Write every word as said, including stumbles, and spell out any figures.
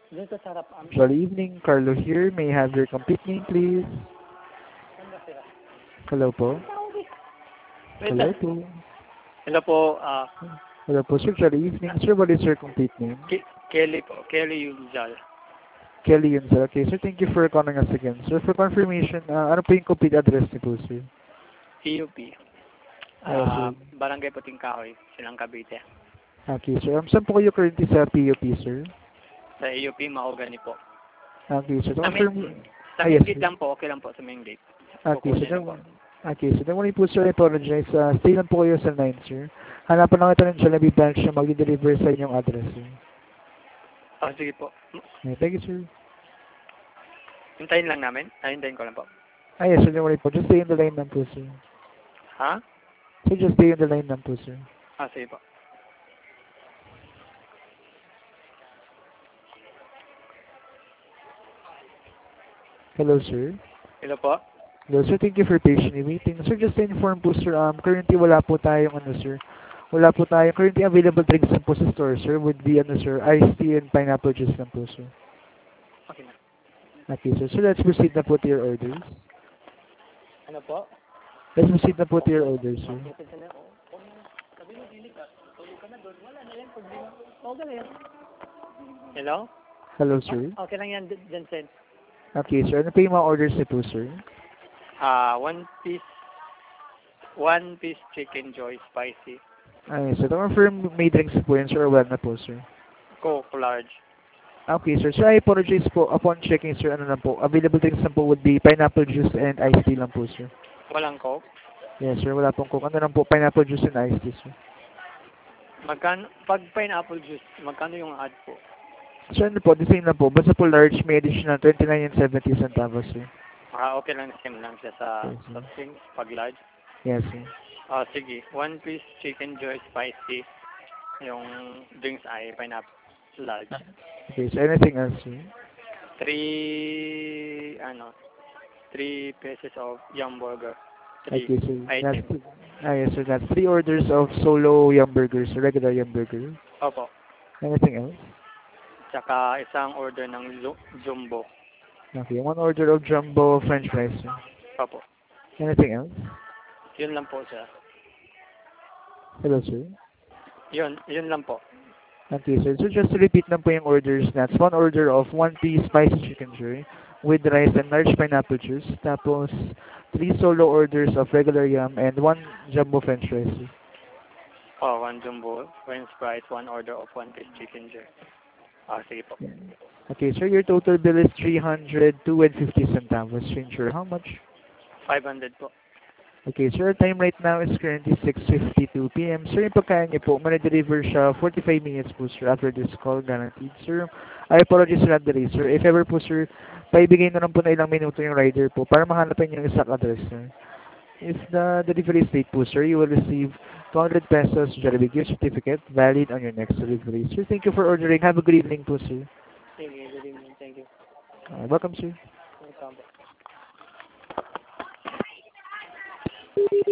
Doon sa sarap. Amin. Good evening, Carlo here. May I have your complete name, please? Saan ba sila? Hello po. Wait Hello lang. po. Hello po, ah, Hello po, sir. Good evening. Sir, what is your complete name? Ke- Kelly po. Kelly Yunzal. Kelly yun, sir. Okay, sir. Thank you for calling us again. Sir, for confirmation, uh, ano po yung complete address niyo po, sir? E U P. Yes, Ah, sir. Barangay Puting Kahoy, Silang Cavite. Okay, sir. Um, saan po kayo currently sa P U P, sir? Sa E U P, Mahogany po. Okay, sir. Sa main, Confirm. sa Ah, main yes, gate sir. lang po, okay lang po sa main gate. Okay, so Kukunin lang po. don't, okay, so don't worry po, sir. I apologize. Uh, stay lang po kayo sa line, sir. Hanapan lang kita ng Jollibee branch na mag-deliver sa inyong address, sir. Ah, sige po. Okay, thank you, sir. Hintayin lang namin. Ah, hintayin ko lang po. Ah, yes, sir. Don't worry po. Just stay in the line lang po, sir. Ha? So just stay in the line lang po, sir. Ah, sige po. Hello, sir. Hello po? Hello, sir. Thank you for patiently waiting. Sir, just to inform po, sir, um, currently wala po tayong, ano, sir, wala po tayong, currently available drinks lang po sa store, sir, would be, ano, sir, iced tea and pineapple juice lang po, sir. Okay na. Okay, sir. So let's proceed na po to your orders. Ano po? Let's proceed na po to your orders, sir. Hello? Hello, sir. Okay lang yan, Jensen. Okay, sir. Ano po yung mga orders niyo po, sir? Ah, one piece, one piece chicken joy spicy. Ay, sir. To confirm, may drinks po yun, sir, or wala na po, sir? Coke large. Okay, sir. So, I apologize po. Upon checking, sir, ano lang po, available drinks lang po would be pineapple juice and iced tea lang po, sir. Walang Coke. Yes, sir. Wala pong coke. Ano lang po, pineapple juice and iced tea, sir. Magkano, pag pineapple juice, magkano yung ad po? So, ano po, the same lang po. Basta po large, may additional twenty-nine and seventy centavos, sir. Ah, okay lang, same lang siya sa Yes, sir. soft drinks, pag large. Yes, sir. Ah, sige. One piece chicken joy spicy. Yung drinks ay pineapple large. Okay, so anything else, sir? Three, ano, three pieces of yum burger. Three Okay, sir. That's, items. ah, yes, sir. That's three orders of solo yum burgers, regular yum burger. Opo. Anything else? Tsaka isang order ng zu- jumbo. Okay, one order of jumbo french fries, sir. Opo. Anything else? Yun lang po, sir. Hello, sir. Yun, yun lang po. Okay, sir. So just to repeat lang po yung orders, that's one order of one piece spicy chicken joy with rice and large pineapple juice. Tapos, three solo orders of regular yum and one jumbo french fries, sir. Oh, one jumbo french fries, one order of one piece chicken joy. Ah, sige po. Okay, sir. Your total bill is three hundred two and fifty centavos. Stranger, how much? five hundred po. Okay, sir, time right now is currently six fifty-two p m Sir, yung pagkain niyo po, ma-deliver siya forty-five minutes po, sir, after this call, guaranteed. Sir, I apologize for that delay, sir. If ever po, sir, paibigay na lang po na ilang minuto yung rider po para mahanapan yung exact address, sir. If the delivery is late po, sir, you will receive two hundred pesos Jollibee gift certificate valid on your next delivery. Sir, thank you for ordering. Have a good evening po, sir. Sige, good evening. Thank you. Uh, welcome, sir. Welcome po.